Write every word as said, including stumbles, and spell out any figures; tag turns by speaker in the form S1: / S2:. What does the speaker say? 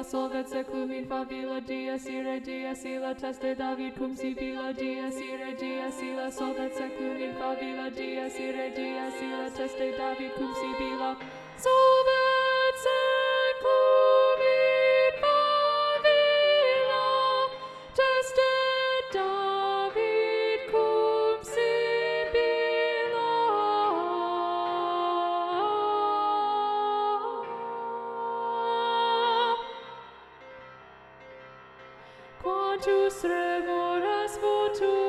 S1: solvet seclum in favilla dies ire dies illa teste David cum sibilla dies ire dies illa solvet seclum in favilla dies ire dies illa teste David cum sibilla solvet seclum in favilla teste David cum sibilla. Quantus remoras votum